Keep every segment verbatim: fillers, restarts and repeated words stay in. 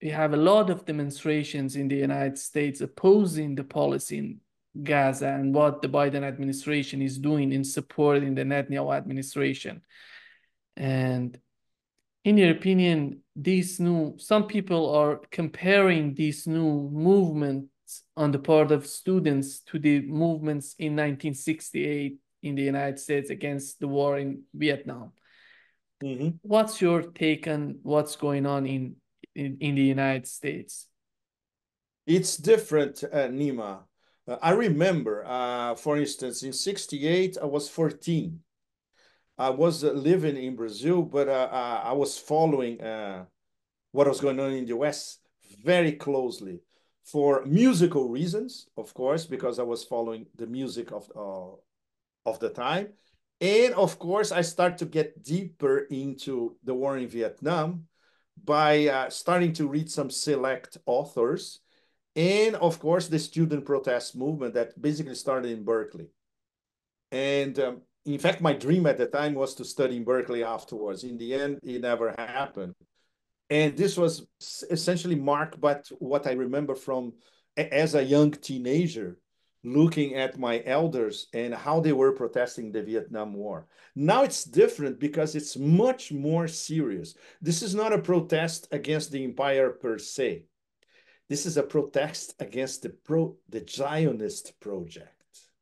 we have a lot of demonstrations in the United States opposing the policy in Gaza and what the Biden administration is doing in supporting the Netanyahu administration. And in your opinion, these new, some people are comparing these new movements on the part of students to the movements in nineteen sixty-eight in the United States against the war in Vietnam. Mm-hmm. What's your take on what's going on in, in, in the United States? It's different, uh, Nima. Uh, I remember, uh, for instance, in sixty-eight, I was fourteen. I was uh, living in Brazil, but uh, uh, I was following uh, what was going on in the U S very closely for musical reasons, of course, because I was following the music of, uh, of the time. And of course, I start to get deeper into the war in Vietnam by uh, starting to read some select authors. And of course, the student protest movement that basically started in Berkeley. And um, in fact, my dream at the time was to study in Berkeley afterwards. In the end, it never happened. And this was essentially marked by what I remember from as a young teenager, looking at my elders and how they were protesting the Vietnam War. Now it's different because it's much more serious. This is not a protest against the empire per se. This is a protest against the pro the Zionist project.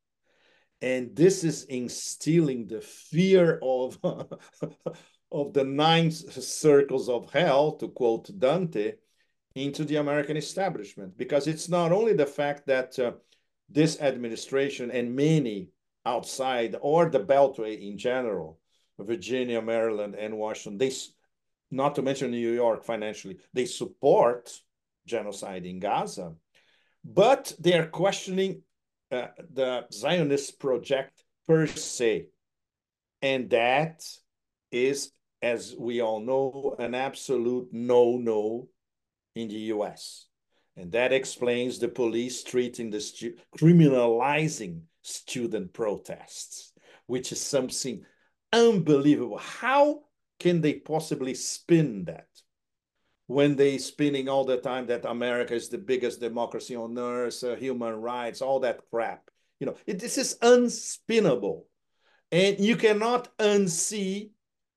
And this is instilling the fear of, of the nine circles of hell, to quote Dante, into the American establishment. Because it's not only the fact that uh, this administration and many outside, or the Beltway in general, Virginia, Maryland, and Washington, they, not to mention New York financially, they support genocide in Gaza, but they are questioning uh, the Zionist project per se. And that is, as we all know, an absolute no-no in the U S. And that explains the police treating the stu criminalizing student protests, which is something unbelievable. How can they possibly spin that when they spinning all the time that America is the biggest democracy on earth, uh, human rights, all that crap? You know, it, this is unspinnable. And you cannot unsee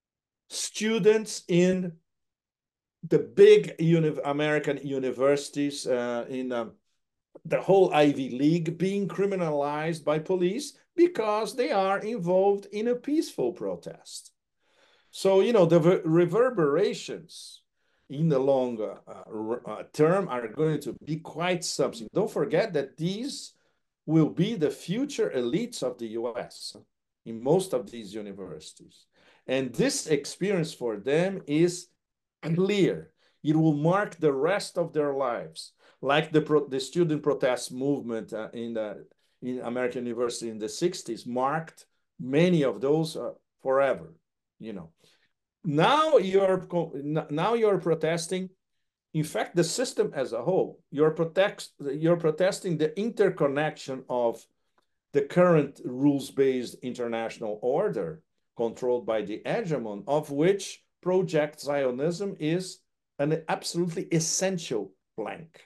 students in the big uni American universities, uh, in um, the whole Ivy League, being criminalized by police because they are involved in a peaceful protest. So, you know, the reverberations in the long uh, uh, term are going to be quite something. Don't forget that these will be the future elites of the U S in most of these universities. And this experience for them is clear. It will mark the rest of their lives, like the, pro the student protest movement uh, in, the, in American University in the sixties marked many of those uh, forever, you know. Now you're, now you're protesting, in fact, the system as a whole. You're, protect, you're protesting the interconnection of the current rules-based international order controlled by the hegemon, of which Project Zionism is an absolutely essential plank.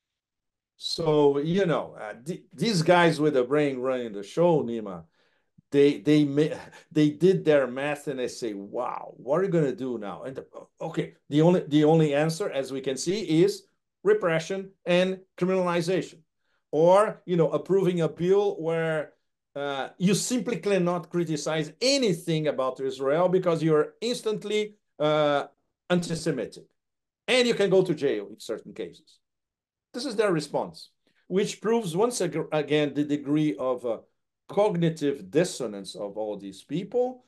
So, you know, uh, th these guys with the brain running the show, Nima, they they they did their math and they say, wow, what are you going to do now? And the, okay, the only the only answer, as we can see, is repression and criminalization, or, you know, approving a bill where uh, you simply cannot criticize anything about Israel because you're instantly uh, anti-Semitic, and you can go to jail in certain cases. This is their response, which proves once again the degree of uh, cognitive dissonance of all these people,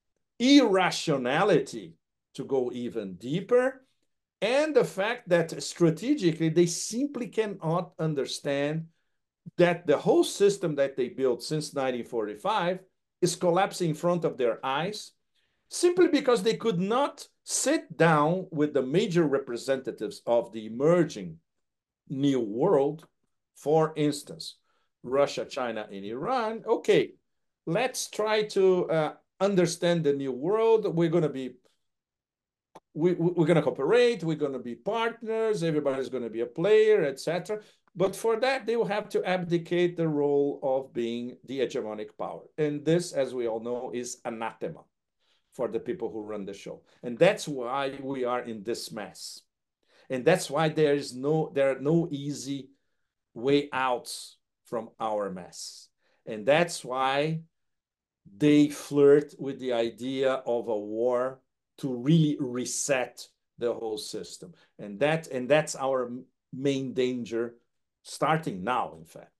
irrationality to go even deeper, and the fact that strategically they simply cannot understand that the whole system that they built since nineteen forty-five is collapsing in front of their eyes, simply because they could not sit down with the major representatives of the emerging new world, for instance, Russia, China, and Iran. Okay, let's try to uh, understand the new world. We're going to be we, we're going to cooperate, we're going to be partners, everybody's going to be a player, et cetera. But for that, they will have to abdicate the role of being the hegemonic power. And this, as we all know, is anathema for the people who run the show. And that's why we are in this mess. And that's why there is no, there are no easy way outs from our mess. And that's why they flirt with the idea of a war to really reset the whole system. And that, and that's our main danger starting now, in fact.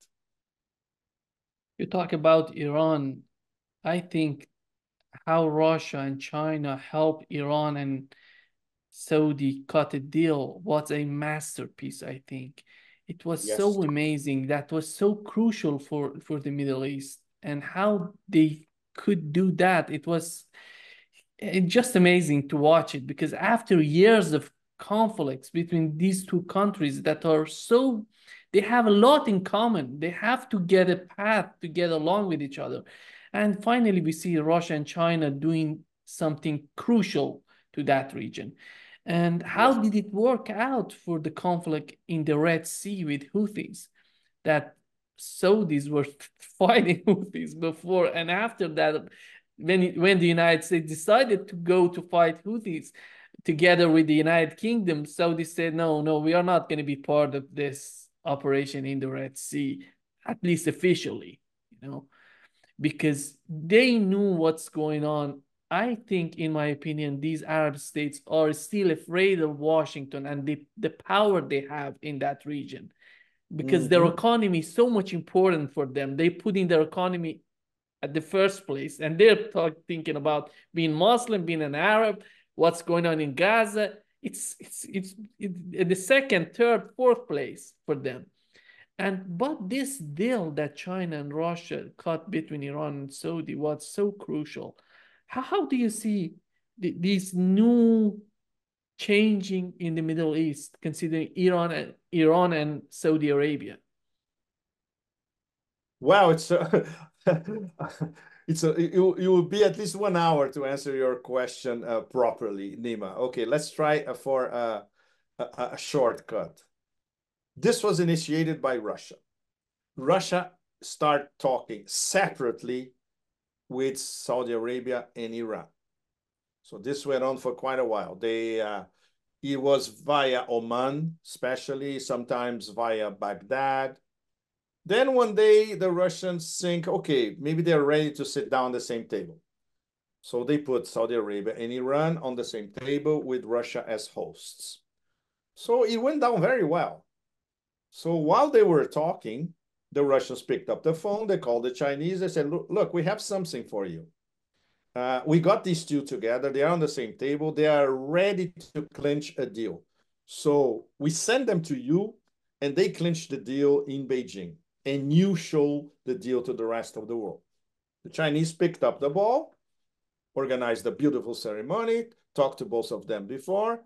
You talk about Iran. I think how Russia and China helped Iran and Saudi cut a deal was a masterpiece, I think. It was Yes. so amazing. That was so crucial for, for the Middle East. And how they could do that, it was it's just amazing to watch it, because after years of conflicts between these two countries that are so, they have a lot in common. They have to get a path to get along with each other. And finally, we see Russia and China doing something crucial to that region. And how Yes. did it work out for the conflict in the Red Sea with Houthis? That Saudis were fighting Houthis before, and after that, when when the United States decided to go to fight Houthis together with the United Kingdom, Saudi said, no, no, we are not going to be part of this operation in the Red Sea, at least officially, you know, because they knew what's going on. I think, in my opinion, these Arab states are still afraid of Washington and the, the power they have in that region, because their Mm-hmm. economy is so much important for them. They put in their economy at the first place, and they're talk, thinking about being Muslim, being an Arab, what's going on in Gaza. It's it's it's, it's the second, third, fourth place for them. And but this deal that China and Russia cut between Iran and Saudi was so crucial. How, how do you see the, these new changing in the Middle East, considering Iran and Iran and Saudi Arabia? Wow, it's a, it's a, it, it will be at least one hour to answer your question uh, properly, Nima. Okay, let's try uh, for uh, a, a shortcut. This was initiated by Russia. Russia started talking separately with Saudi Arabia and Iran. So this went on for quite a while. They uh, it was via Oman, especially sometimes via Baghdad. Then one day the Russians think, okay, maybe they're ready to sit down at the same table. So they put Saudi Arabia and Iran on the same table with Russia as hosts. So it went down very well. So while they were talking, the Russians picked up the phone, they called the Chinese, they said, look, look we have something for you. Uh, we got these two together, they are on the same table, they are ready to clinch a deal. So we send them to you, and they clinch the deal in Beijing. And you show the deal to the rest of the world. The Chinese picked up the ball, organized a beautiful ceremony, talked to both of them before.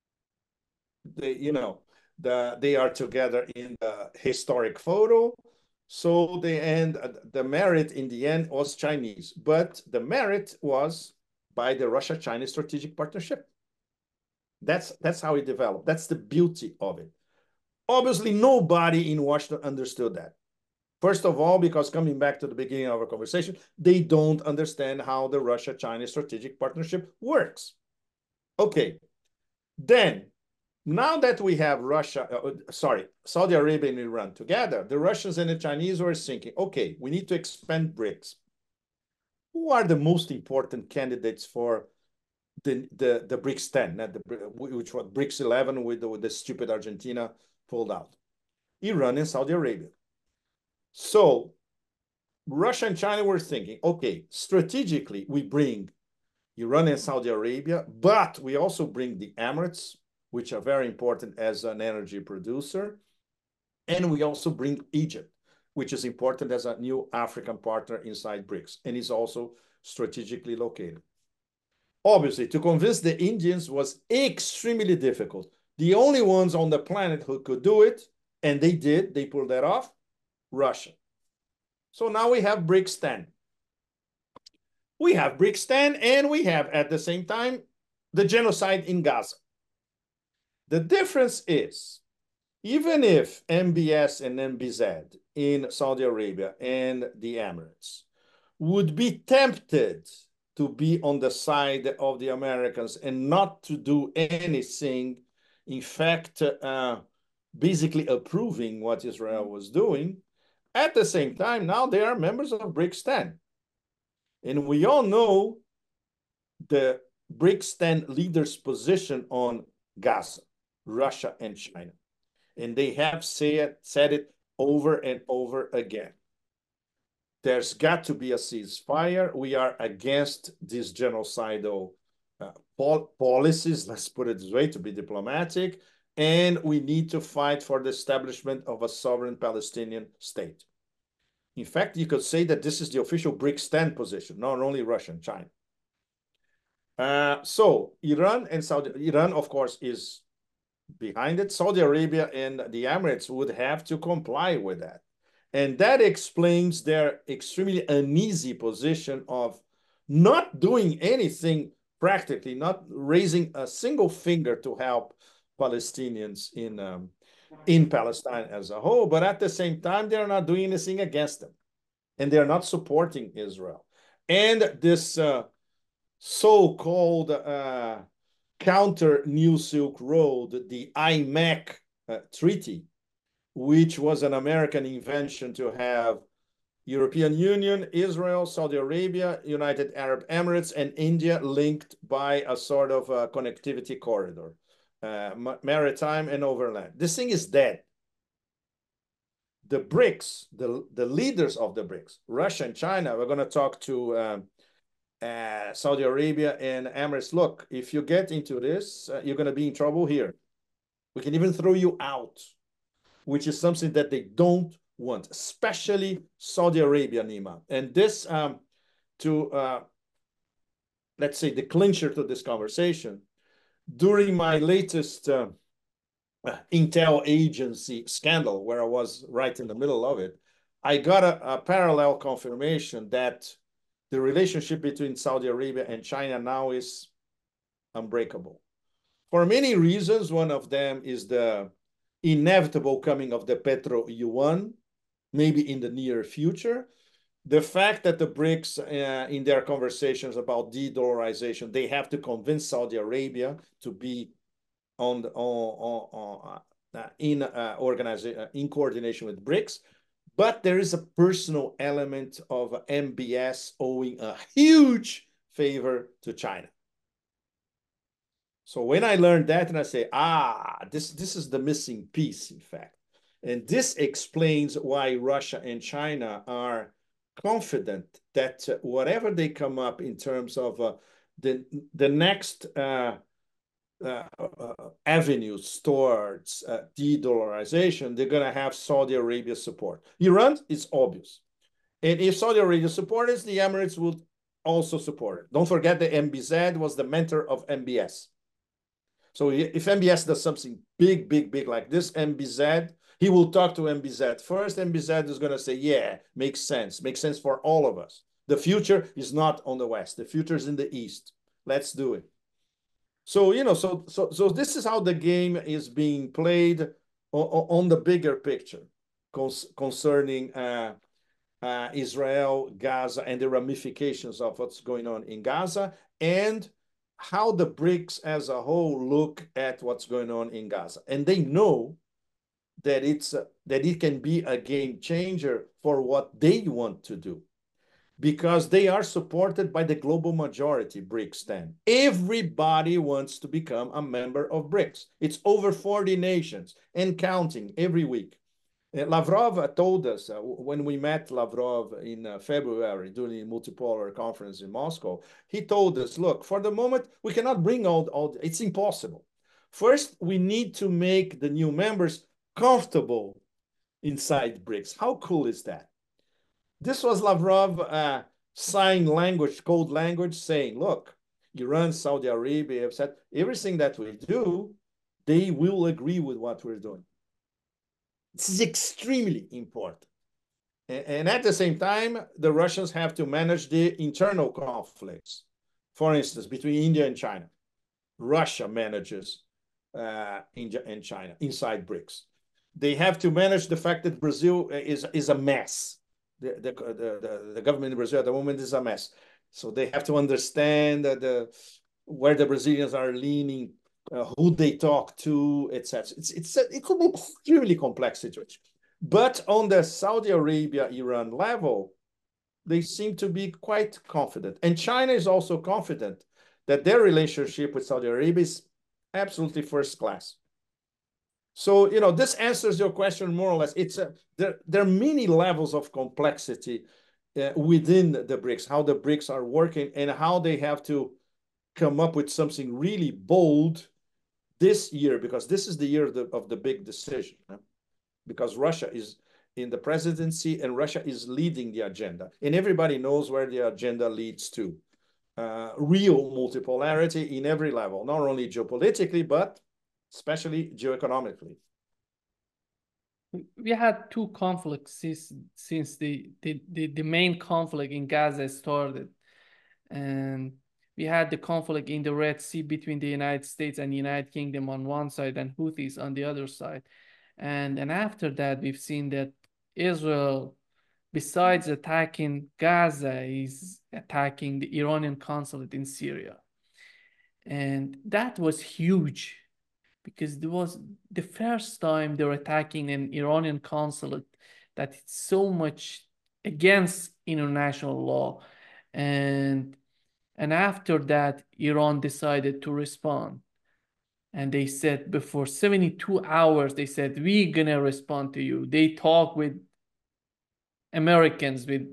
They, you know, the, they are together in the historic photo. So the end, the merit in the end was Chinese, but the merit was by the Russia-China strategic partnership. That's, that's how it developed. That's the beauty of it. Obviously, nobody in Washington understood that. First of all, because coming back to the beginning of our conversation, they don't understand how the Russia-China strategic partnership works. Okay, then, now that we have Russia, uh, sorry, Saudi Arabia and Iran together, the Russians and the Chinese were thinking, okay, we need to expand BRICS. Who are the most important candidates for the, the, the BRICS ten, not the, which was BRICS eleven with the, with the stupid Argentina pulled out? Iran and Saudi Arabia. So Russia and China were thinking, okay, strategically, we bring Iran and Saudi Arabia, but we also bring the Emirates, which are very important as an energy producer. And we also bring Egypt, which is important as a new African partner inside BRICS, and is also strategically located. Obviously, to convince the Indians was extremely difficult. The only ones on the planet who could do it, and they did, they pulled that off, Russia. So now we have BRICS ten. We have BRICS ten, and we have, at the same time, the genocide in Gaza. The difference is, even if M B S and M B Z in Saudi Arabia and the Emirates would be tempted to be on the side of the Americans and not to do anything, in fact, uh, basically approving what Israel was doing, at the same time, now they are members of BRICS ten. And we all know the BRICS ten leaders' position on Gaza, Russia, and China. And they have said, said it over and over again. There's got to be a ceasefire. We are against these genocidal uh, pol policies, let's put it this way, to be diplomatic. And we need to fight for the establishment of a sovereign Palestinian state. In fact, you could say that this is the official BRICS ten position, not only Russia and China. Uh, so Iran and Saudi, Iran, of course, is behind it. Saudi Arabia and the Emirates would have to comply with that. And that explains their extremely uneasy position of not doing anything practically, not raising a single finger to help Palestinians in, um, in Palestine as a whole. But at the same time, they're not doing anything against them. And they're not supporting Israel. And this uh, so-called uh, counter New Silk Road, the I M E C uh, treaty, which was an American invention to have European Union, Israel, Saudi Arabia, United Arab Emirates, and India linked by a sort of a connectivity corridor, uh, maritime and overland. This thing is dead. The BRICS, the, the leaders of the BRICS, Russia and China, we're going to talk to um, uh, Saudi Arabia and Emirates. Look, if you get into this, uh, you're going to be in trouble here. We can even throw you out, which is something that they don't want, especially Saudi Arabia, Nima. And this, um, to, uh, let's say, the clincher to this conversation, during my latest uh, uh, intel agency scandal, where I was right in the middle of it, I got a, a parallel confirmation that the relationship between Saudi Arabia and China now is unbreakable. For many reasons, one of them is the inevitable coming of the petro yuan, maybe in the near future. The fact that the BRICS, uh, in their conversations about de-dollarization, they have to convince Saudi Arabia to be on the, on, on, uh, in uh, organization, uh, in coordination with BRICS. But there is a personal element of M B S owing a huge favor to China. So when I learned that, and I say, ah, this, this is the missing piece, in fact. And this explains why Russia and China are confident that uh, whatever they come up in terms of uh, the, the next uh, uh, uh, avenues towards uh, de-dollarization, they're going to have Saudi Arabia support. Iran is obvious. And if Saudi Arabia supports it, the Emirates will also support it. Don't forget that M B Z was the mentor of M B S. So if M B S does something big, big, big like this, M B Z, he will talk to M B Z first. M B Z is going to say, yeah, makes sense. Makes sense for all of us. The future is not on the West. The future is in the East. Let's do it. So, you know, so so so this is how the game is being played on, on the bigger picture concerning uh, uh, Israel, Gaza, and the ramifications of what's going on in Gaza, and how the BRICS as a whole look at what's going on in Gaza. And they know that it's uh, that it can be a game changer for what they want to do, because they are supported by the global majority, BRICS ten. Everybody wants to become a member of BRICS. It's over forty nations and counting every week. Lavrov told us, uh, when we met Lavrov in uh, February during the multipolar conference in Moscow, he told us, look, for the moment, we cannot bring all, all, it's impossible. First, we need to make the new members comfortable inside BRICS. How cool is that? This was Lavrov uh, sign language, code language, saying, look, Iran, Saudi Arabia have said everything that we do, they will agree with what we're doing. This is extremely important. And, and at the same time, the Russians have to manage the internal conflicts, for instance, between India and China. Russia manages uh, in, in China, inside BRICS. They have to manage the fact that Brazil is, is a mess. The, the, the, the government in Brazil at the moment is a mess. So they have to understand that the, where the Brazilians are leaning, uh, who they talk to, et cetera. It's, it's a, it could be a really complex situation. But on the Saudi Arabia-Iran level, they seem to be quite confident. And China is also confident that their relationship with Saudi Arabia is absolutely first class. So, you know, this answers your question more or less. It's a, there, there are many levels of complexity uh, within the BRICS, how the BRICS are working and how they have to come up with something really bold this year, because this is the year of the, of the big decision. Huh? Because Russia is in the presidency and Russia is leading the agenda. And everybody knows where the agenda leads to. Uh, real multipolarity in every level, not only geopolitically, but especially geoeconomically. We had two conflicts since, since the, the, the, the main conflict in Gaza started. And we had the conflict in the Red Sea between the United States and the United Kingdom on one side and Houthis on the other side. And, and after that, we've seen that Israel, besides attacking Gaza, is attacking the Iranian consulate in Syria. And that was huge because it was the first time they were attacking an Iranian consulate that it's so much against international law. And, and after that, Iran decided to respond. And they said before seventy-two hours, they said, we're going to respond to you. They talk with Americans with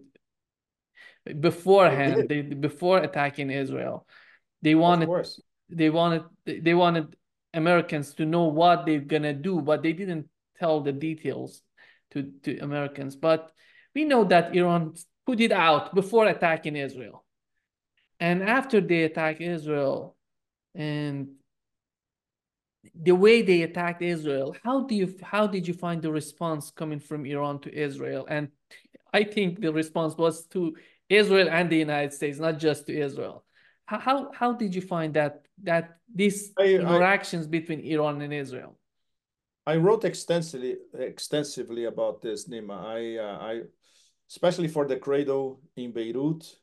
beforehand, they, before attacking Israel. They wanted, of course. they wanted, they wanted Americans to know what they're gonna do, but they didn't tell the details to, to Americans. But we know that Iran put it out before attacking Israel. And after they attack Israel, and the way they attacked Israel, how do you how did you find the response coming from Iran to Israel? And I think the response was to Israel and the United States, not just to Israel. How how, how did you find that that these I, interactions I, between Iran and Israel? I wrote extensively extensively about this, Nima. I uh, I especially for the Credo in Beirut,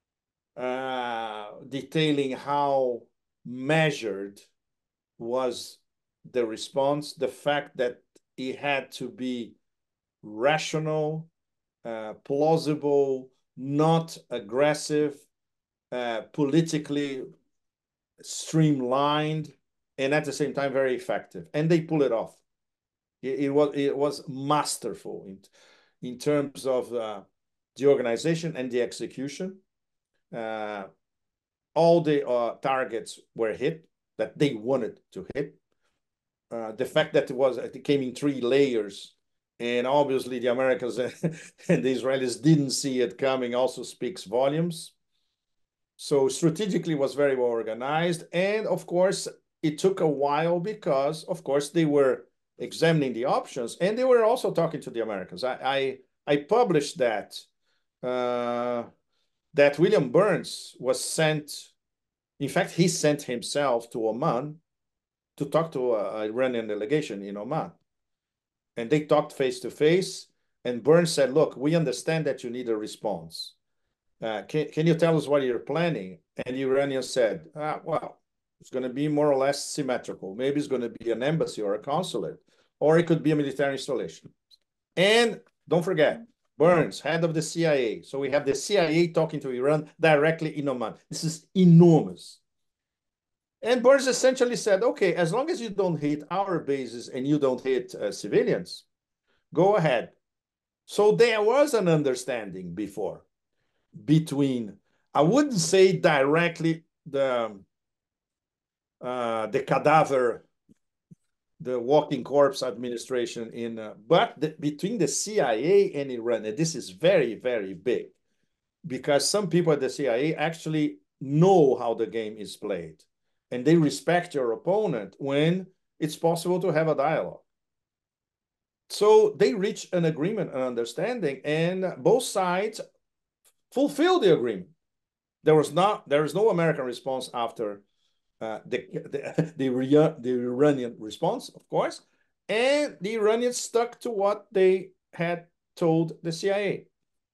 uh, detailing how measured was the response, the fact that it had to be rational, uh, plausible, not aggressive, uh, politically streamlined, and at the same time very effective. And they pull it off. It, it was it was masterful in, in terms of uh, the organization and the execution. Uh, all the uh, targets were hit that they wanted to hit. Uh, the fact that it was it came in three layers, and obviously the Americans and the Israelis didn't see it coming, also speaks volumes. So strategically was very well organized, and of course it took a while because, of course, they were examining the options, and they were also talking to the Americans. I I, I published that uh, that William Burns was sent. In fact, he sent himself to Oman to talk to an Iranian delegation in Oman. And they talked face to face. And Burns said, look, we understand that you need a response. Uh, can, can you tell us what you're planning? And the Iranians said, ah, well, it's going to be more or less symmetrical. Maybe it's going to be an embassy or a consulate, or it could be a military installation. And don't forget, Burns, head of the C I A. So we have the C I A talking to Iran directly in Oman. This is enormous. And Burns essentially said, okay, as long as you don't hit our bases and you don't hit uh, civilians, go ahead. So there was an understanding before between, I wouldn't say directly the, uh, the cadaver, the walking corpse administration in, uh, but the, between the C I A and Iran, and this is very, very big, because some people at the C I A actually know how the game is played. And they respect your opponent when it's possible to have a dialogue. So they reached an agreement, an understanding, and both sides fulfilled the agreement. There was not, there is no American response after uh, the, the, the, the Iranian response, of course, and the Iranians stuck to what they had told the C I A.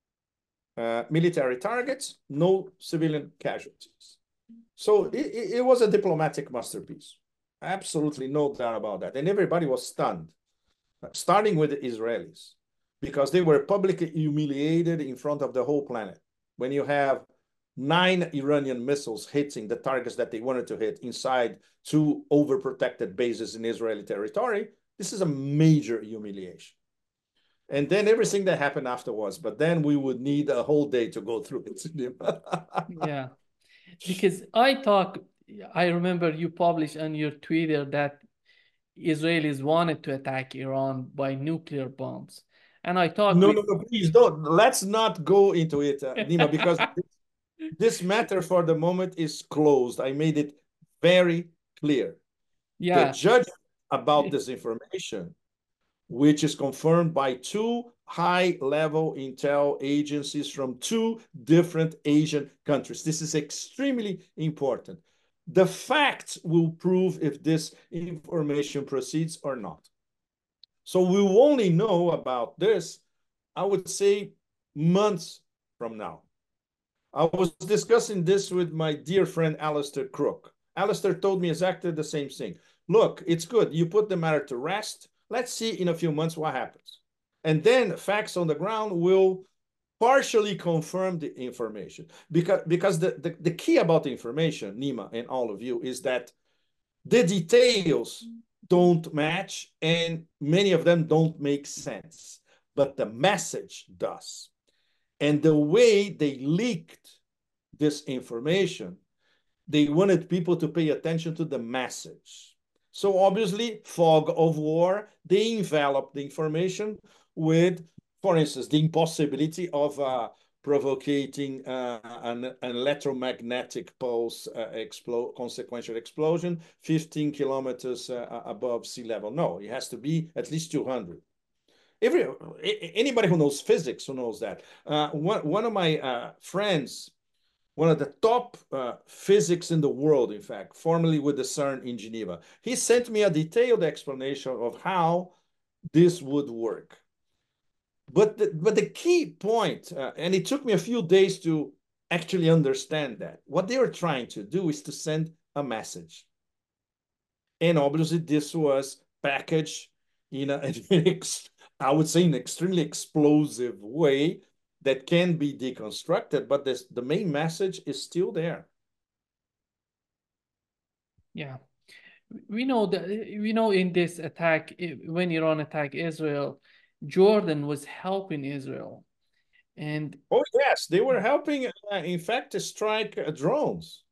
Uh, military targets, no civilian casualties. So it, it was a diplomatic masterpiece. Absolutely no doubt about that. And everybody was stunned, starting with the Israelis, because they were publicly humiliated in front of the whole planet. When you have nine Iranian missiles hitting the targets that they wanted to hit inside two overprotected bases in Israeli territory, this is a major humiliation. And then everything that happened afterwards, but then we would need a whole day to go through it. Yeah, because I talk, I remember you published on your Twitter that Israelis wanted to attack Iran by nuclear bombs. And I talked no, with... no, no, please don't. Let's not go into it, uh, Nima, because this, this matter for the moment is closed. I made it very clear. The Yeah. judgment about this information, which is confirmed by two high-level intel agencies from two different Asian countries. This is extremely important. The facts will prove if this information proceeds or not. So we will only know about this, I would say, months from now. I was discussing this with my dear friend Alistair Crook. Alistair told me exactly the same thing. Look, it's good. You put the matter to rest. Let's see in a few months what happens. And then facts on the ground will partially confirm the information. Because, because the, the, the key about the information, Nima and all of you, is that the details don't match and many of them don't make sense. But the message does. And the way they leaked this information, they wanted people to pay attention to the message. So obviously, fog of war, they enveloped the information with, for instance, the impossibility of uh, provoking uh, an, an electromagnetic pulse uh, explo consequential explosion fifteen kilometers uh, above sea level. No, it has to be at least two hundred. Every, anybody who knows physics who knows that. Uh, one, one of my uh, friends, one of the top uh, physics in the world, in fact, formerly with the CERN in Geneva, he sent me a detailed explanation of how this would work. But the, but the key point, uh, and it took me a few days to actually understand that, what they were trying to do is to send a message. And obviously this was packaged in a, I would say, an extremely explosive way that can be deconstructed, but this, the main message is still there. Yeah. We know that, we know in this attack, when Iran attacked Israel, Jordan was helping Israel. And oh, yes, they were helping, uh, in fact, to strike uh, drones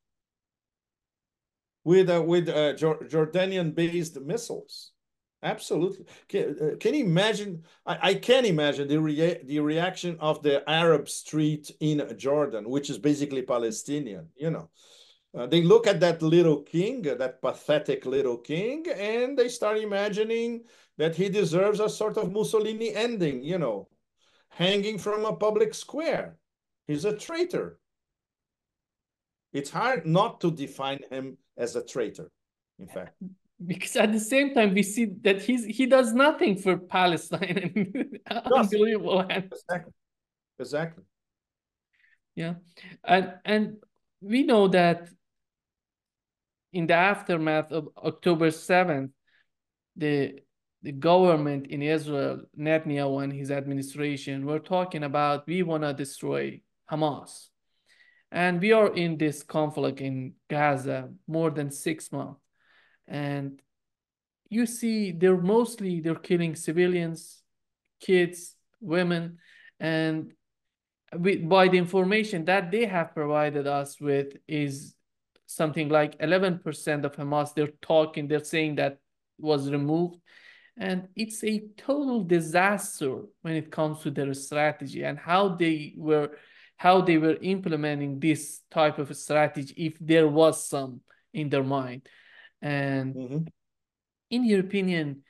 with, uh, with uh, Jordanian-based missiles. Absolutely. Can, uh, can you imagine? I, I can imagine the, rea the reaction of the Arab street in Jordan, which is basically Palestinian, you know. Uh, they look at that little king, uh, that pathetic little king, and they start imagining that he deserves a sort of Mussolini ending, you know, hanging from a public square. He's a traitor. It's hard not to define him as a traitor, in fact. Because at the same time, we see that he's he does nothing for Palestine. Unbelievable. Exactly. Exactly. Yeah. And and we know that in the aftermath of October seventh, the the government in Israel, Netanyahu and his administration, were talking about, we want to destroy Hamas. And we are in this conflict in Gaza more than six months. And you see, they're mostly, they're killing civilians, kids, women, and we, by the information that they have provided us with is something like eleven percent of Hamas, they're talking, they're saying that was removed. And it's a total disaster when it comes to their strategy and how they were how they were implementing this type of strategy, if there was some in their mind. And mm-hmm. in your opinion,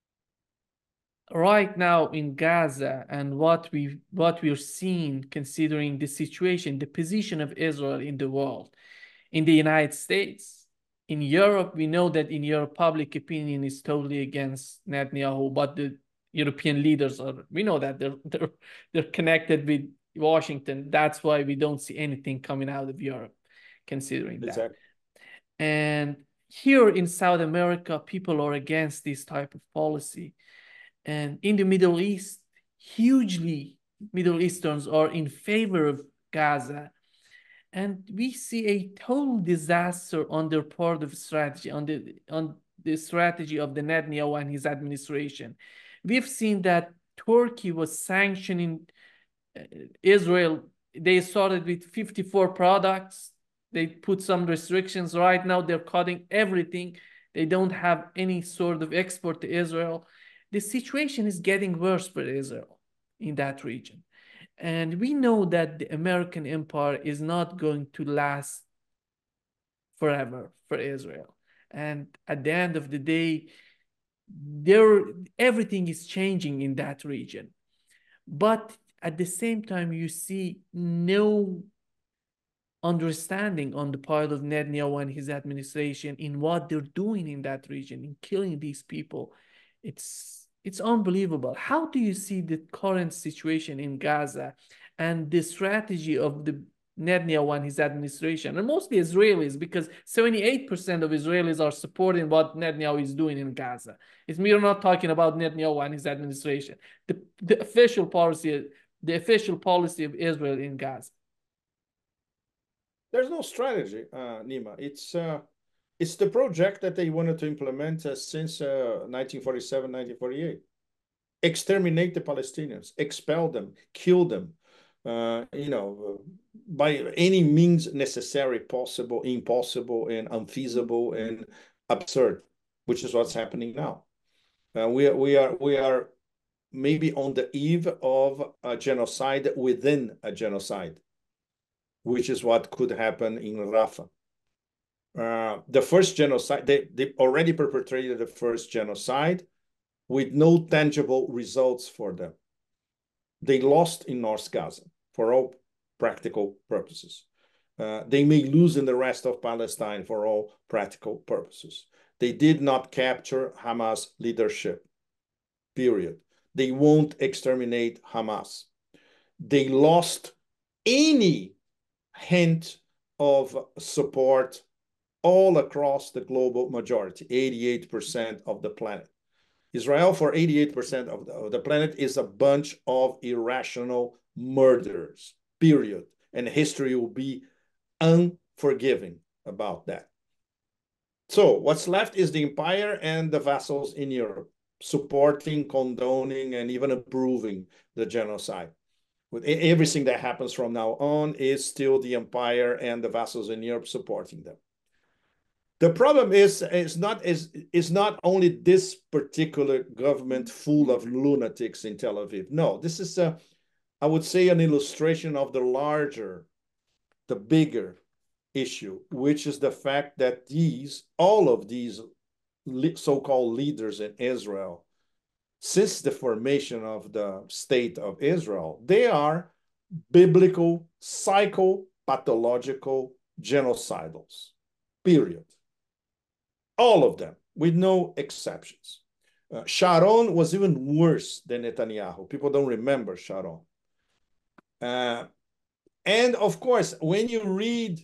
right now in Gaza and what we what we're seeing, considering the situation, the position of Israel in the world, in the United States, in Europe, we know that in Europe, public opinion is totally against Netanyahu, but the European leaders are, we know that they're, they're, they're connected with Washington. That's why we don't see anything coming out of Europe, considering Exactly. that. And here in South America, people are against this type of policy. And in the Middle East, hugely Middle Easterns are in favor of Gaza. And we see a total disaster on their part of strategy, on the on the strategy of the Netanyahu and his administration. We've seen that Turkey was sanctioning Israel. They started with fifty-four products. They put some restrictions. Right now, they're cutting everything. They don't have any sort of export to Israel. The situation is getting worse for Israel in that region. And we know that the American empire is not going to last forever for Israel. And at the end of the day, there everything is changing in that region. But at the same time, you see no understanding on the part of Netanyahu and his administration in what they're doing in that region, in killing these people. It's it's unbelievable. How do you see the current situation in Gaza and the strategy of the Netanyahu and his administration, and mostly Israelis, because seventy-eight percent of Israelis are supporting what Netanyahu is doing in Gaza. It's, we're not talking about Netanyahu and his administration. The, the official policy, the official policy of Israel in Gaza. There's no strategy, uh, Nima. It's uh, it's the project that they wanted to implement uh, since uh, nineteen forty-seven, nineteen forty-eight. Exterminate the Palestinians, expel them, kill them, uh, you know, by any means necessary, possible, impossible, and unfeasible and absurd, which is what's happening now. Uh, we are we are we are maybe on the eve of a genocide within a genocide, which is what could happen in Rafah. Uh, the first genocide, they, they already perpetrated the first genocide with no tangible results for them. They lost in North Gaza for all practical purposes. Uh, they may lose in the rest of Palestine for all practical purposes. They did not capture Hamas leadership, period. They won't exterminate Hamas. They lost any hint of support all across the global majority, eighty-eight percent of the planet. Israel, for eighty-eight percent of the, of the planet, is a bunch of irrational murderers, period. And history will be unforgiving about that. So what's left is the empire and the vassals in Europe, supporting, condoning, and even approving the genocide. With everything that happens from now on is still the empire and the vassals in Europe supporting them. The problem is, is, not, is, is not only this particular government full of lunatics in Tel Aviv. No, this is, a, I would say, an illustration of the larger, the bigger issue, which is the fact that these, all of these so-called leaders in Israel, since the formation of the state of Israel, they are biblical, psychopathological genocidals, period. All of them, with no exceptions. Uh, Sharon was even worse than Netanyahu. People don't remember Sharon. Uh, and of course, when you read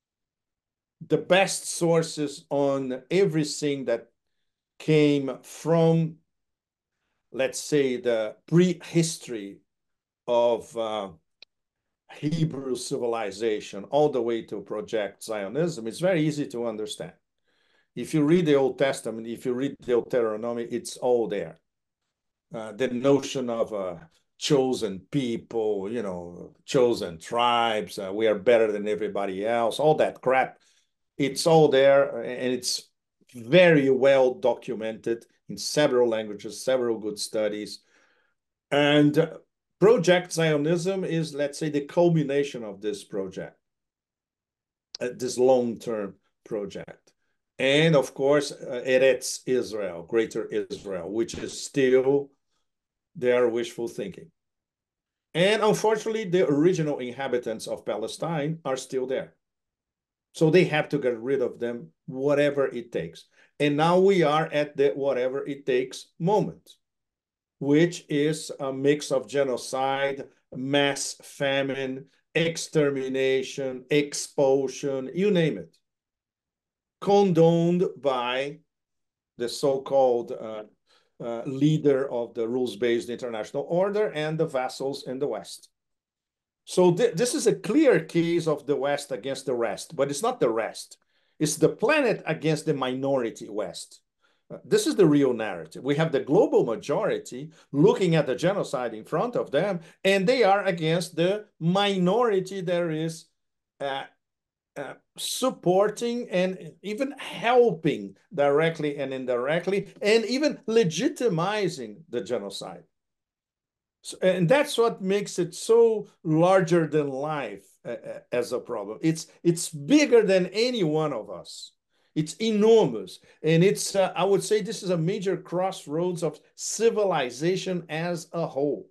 the best sources on everything that came from, let's say, the prehistory of uh, Hebrew civilization all the way to Project Zionism, it's very easy to understand. If you read the Old Testament, if you read the Deuteronomy, it's all there. Uh, the notion of a chosen people, you know, chosen tribes, uh, we are better than everybody else, all that crap, it's all there, and it's very well documented in several languages, several good studies. And uh, Project Zionism is, let's say, the culmination of this project, uh, this long-term project. And of course, uh, Eretz Israel, Greater Israel, which is still their wishful thinking. And unfortunately, the original inhabitants of Palestine are still there. So they have to get rid of them, whatever it takes. And now we are at the whatever it takes moment, which is a mix of genocide, mass famine, extermination, expulsion, you name it, condoned by the so-called uh, uh, leader of the rules-based international order and the vassals in the West. So th this is a clear case of the West against the rest, but it's not the rest. It's the planet against the minority West. Uh, this is the real narrative. We have the global majority looking at the genocide in front of them, and they are against the minority there is uh, uh, supporting and even helping directly and indirectly, and even legitimizing the genocide. So, and that's what makes it so larger than life uh, as a problem. It's it's bigger than any one of us. It's enormous, and it's uh, I would say this is a major crossroads of civilization as a whole.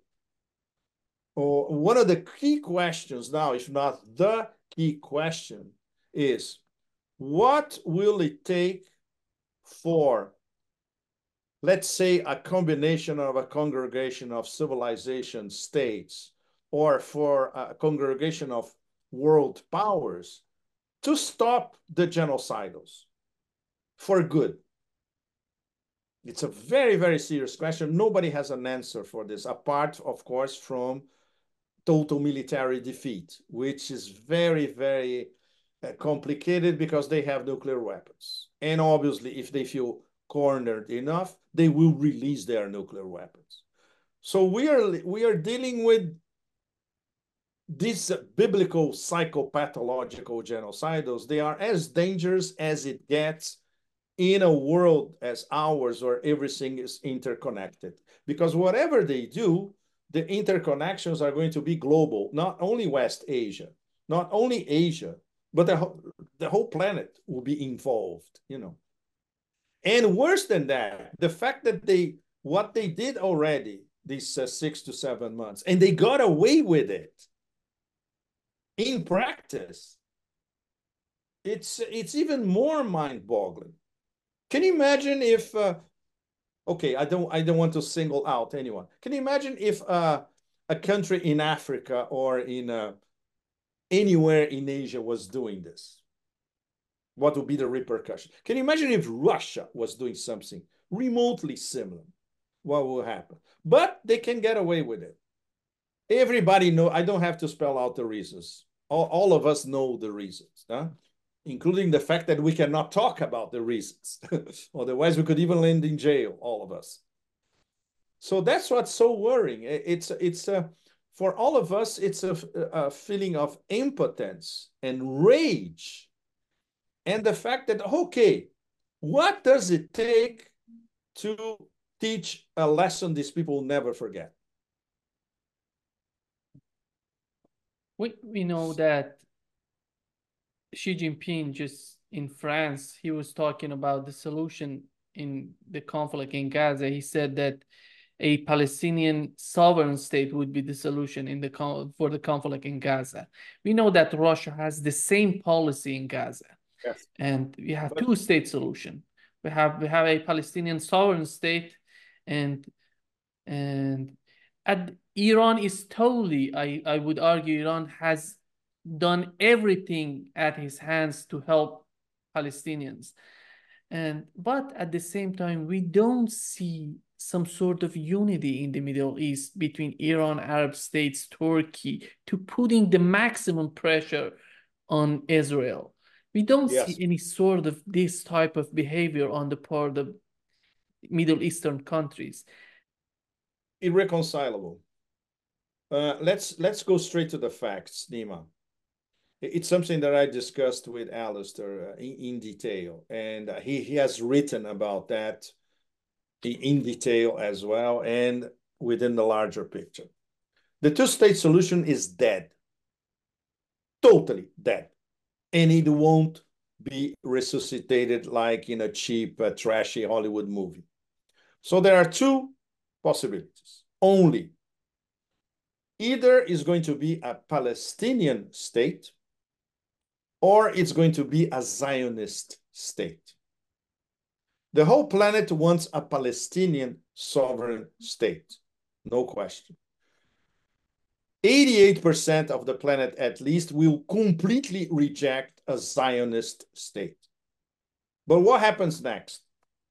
Or one of the key questions now, if not the key question, is what will it take for, let's say, a combination of a congregation of civilization states or for a congregation of world powers to stop the genocidals for good? It's a very, very serious question. Nobody has an answer for this, apart, of course, from total military defeat, which is very, very uh, complicated because they have nuclear weapons. And obviously, if they feel cornered enough, they will release their nuclear weapons. So we are we are dealing with these biblical psychopathological genocidals. They are as dangerous as it gets in a world as ours where everything is interconnected. Because whatever they do, the interconnections are going to be global, not only West Asia, not only Asia, but the whole, the whole planet will be involved, you know. And worse than that, the fact that they, what they did already, these uh, six to seven months, and they got away with it in practice, it's, it's even more mind-boggling. Can you imagine if, uh, okay, I don't, I don't want to single out anyone. Can you imagine if uh, a country in Africa or in uh, anywhere in Asia was doing this? What would be the repercussion? Can you imagine if Russia was doing something remotely similar? What will happen? But they can get away with it. Everybody know. I don't have to spell out the reasons. All, all of us know the reasons, huh? Including the fact that we cannot talk about the reasons. Otherwise, we could even land in jail, all of us. So that's what's so worrying. It's, it's a, for all of us, it's a, a feeling of impotence and rage. And the fact that, okay, what does it take to teach a lesson these people will never forget? We, we know that Xi Jinping, just in France, he was talking about the solution in the conflict in Gaza. He said that a Palestinian sovereign state would be the solution in the for the conflict in Gaza. We know that Russia has the same policy in Gaza. Yes. And we have but, two-state solution. We have we have a Palestinian sovereign state, and and at, Iran is totally, I, I would argue, Iran has done everything at his hands to help Palestinians. And but at the same time, we don't see some sort of unity in the Middle East between Iran, Arab states, Turkey, to putting the maximum pressure on Israel. We don't yes. see any sort of this type of behavior on the part of Middle Eastern countries. Irreconcilable. Uh, let's let's go straight to the facts, Nima. It's something that I discussed with Alistair uh, in, in detail, and uh, he, he has written about that in detail as well, and within the larger picture. The two-state solution is dead. Totally dead. And it won't be resuscitated like in a cheap, uh, trashy Hollywood movie. So there are two possibilities only. Either is going to be a Palestinian state, or it's going to be a Zionist state. The whole planet wants a Palestinian sovereign state, no question. eighty-eight percent of the planet, at least, will completely reject a Zionist state. But what happens next?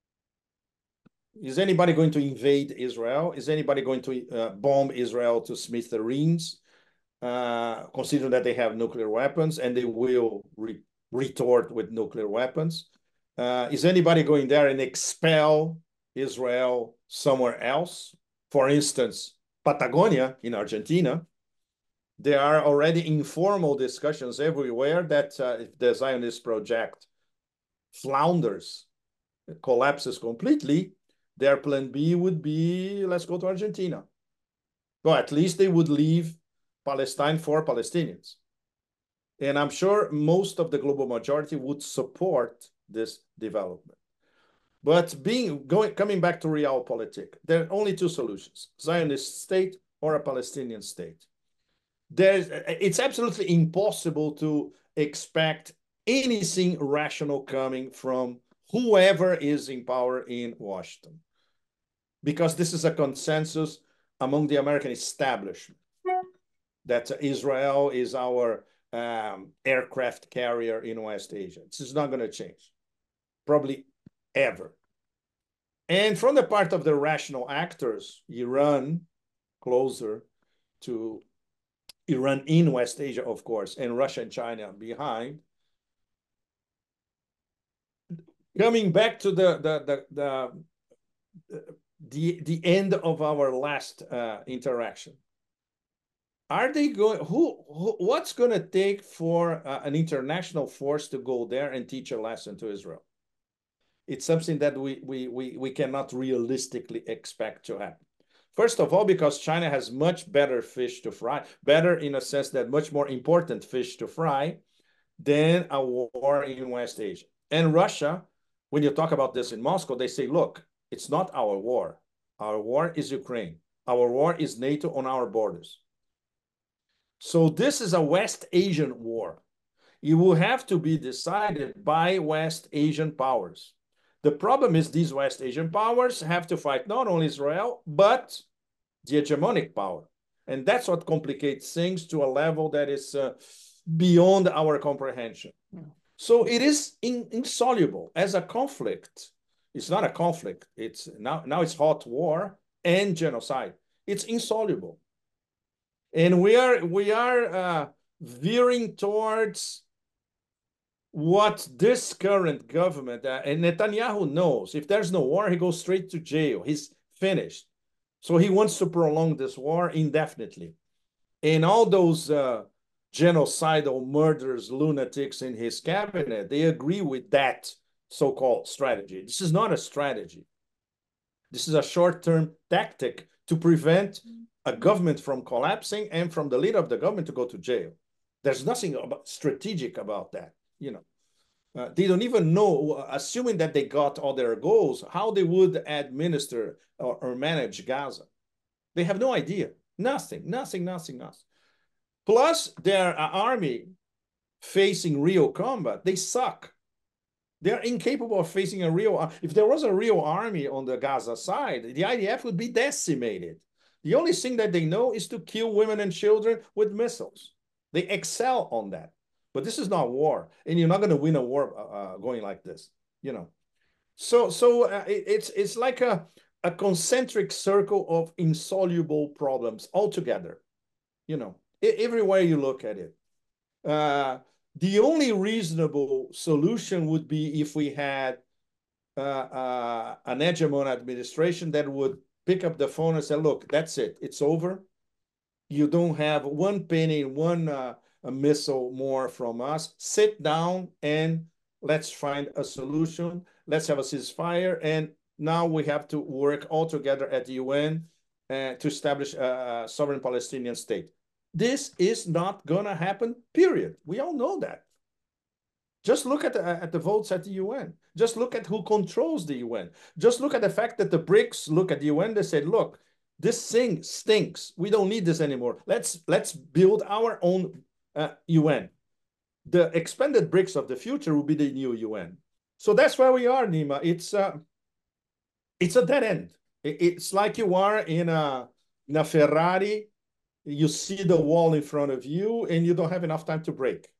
Is anybody going to invade Israel? Is anybody going to uh, bomb Israel to smithereens, uh, considering that they have nuclear weapons and they will re retort with nuclear weapons? Uh, is anybody going there and expel Israel somewhere else? For instance, Patagonia in Argentina. There are already informal discussions everywhere that uh, if the Zionist project flounders, collapses completely, their plan B would be, let's go to Argentina. Well, at least they would leave Palestine for Palestinians. And I'm sure most of the global majority would support this development. But being going coming back to realpolitik, there are only two solutions: Zionist state or a Palestinian state. There's, it's absolutely impossible to expect anything rational coming from whoever is in power in Washington, because this is a consensus among the American establishment that Israel is our um, aircraft carrier in West Asia. This is not going to change, probably ever. And from the part of the rational actors, Iran, closer to Iran in West Asia, of course, and Russia and China behind. Coming back to the the the the, the, the end of our last uh, interaction, are they going? Who, who what's going to take for uh, an international force to go there and teach a lesson to Israel? It's something that we we we we cannot realistically expect to happen. First of all, because China has much better fish to fry, better in a sense that much more important fish to fry than a war in West Asia. And Russia, when you talk about this in Moscow, they say, look, it's not our war. Our war is Ukraine. Our war is NATO on our borders. So this is a West Asian war. It will have to be decided by West Asian powers. The problem is these West Asian powers have to fight not only Israel, but the hegemonic power. And that's what complicates things to a level that is uh, beyond our comprehension. Yeah. So it is in, insoluble as a conflict. It's not a conflict. It's now, now it's hot war and genocide. It's insoluble. And we are, we are uh, veering towards what this current government, uh, and Netanyahu knows, if there's no war, he goes straight to jail. He's finished. So he wants to prolong this war indefinitely. And all those uh, genocidal murderers, lunatics in his cabinet, they agree with that so-called strategy. This is not a strategy. This is a short-term tactic to prevent a government from collapsing and from the leader of the government to go to jail. There's nothing about strategic about that. You know, uh, they don't even know, assuming that they got all their goals, how they would administer or, or manage Gaza. They have no idea. Nothing, nothing, nothing, nothing. Plus, their uh, army facing real combat, they suck. They're incapable of facing a real. If there was a real army on the Gaza side, the I D F would be decimated. The only thing that they know is to kill women and children with missiles. They excel on that. But this is not war, and you're not going to win a war uh, going like this, you know. So, so uh, it, it's it's like a a concentric circle of insoluble problems altogether, you know. Everywhere you look at it, uh, the only reasonable solution would be if we had uh, uh, an hegemon administration that would pick up the phone and say, "Look, that's it. It's over. You don't have one penny, one." Uh, a missile more from us. Sit down and let's find a solution. Let's have a ceasefire. And now we have to work all together at the U N uh, to establish a, a sovereign Palestinian state. This is not going to happen, period. We all know that. Just look at the, at the votes at the U N. Just look at who controls the U N. Just look at the fact that the BRICS look at the U N. They said, look, this thing stinks. We don't need this anymore. Let's, let's build our own Uh, U N. the expanded BRICS of the future will be the new U N. So that's where we are, Nima. It's uh, it's a dead end. It's like you are in a in a Ferrari. You see the wall in front of you, and you don't have enough time to brake.